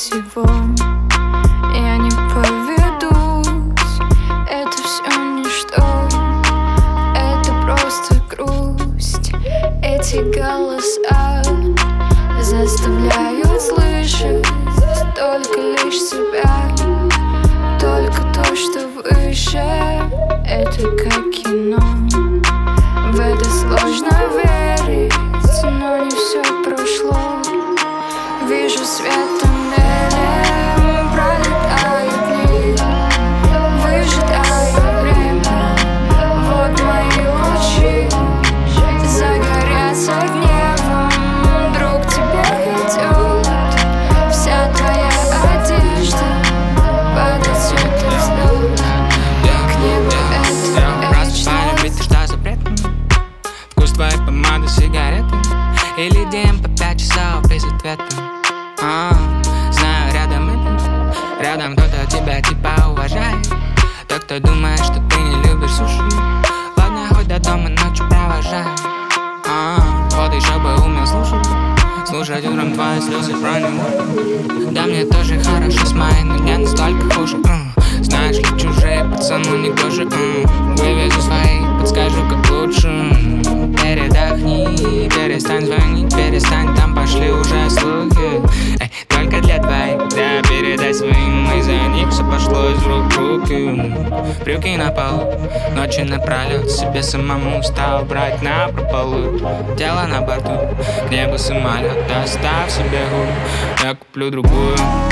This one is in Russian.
всего я не поведусь. Это все ничто, это просто грусть. Эти голоса заставляют слышать только лишь себя, только то, что выше. Это как кино, в это сложно верить, но не все прошло. Вижу свет тоннелем, пролетают дни, выжидаю время. Вот мои лучи загорятся гневом. Друг, тебе идет вся твоя одежда под цветом звезд. К небу это вечность. Что запретно? Вкус твоей помады, сигареты или день по 5 часов без ответа. Знаю, рядом это, рядом кто-то тебя типа уважает. Тот, кто думает, что ты не любишь суши. Ладно, хоть до дома ночью провожай. Вот еще бы умел слушать утром твои слезы про него. Да мне тоже хорошо с моей, но не настолько хуже. Знаешь ли, чужие пацану не гоже. Вывезу свои, подскажу как лучше. Передохни, перестань звонить, перестань, там пошли уже слухи. Только для двоих, да, передай своим, из-за них все пошло из рук в руки. Брюки на полу, ночи напролет, себе самому стал брать на прополу. Тело на борту, к небу самолет, оставь себе губы, я куплю другую.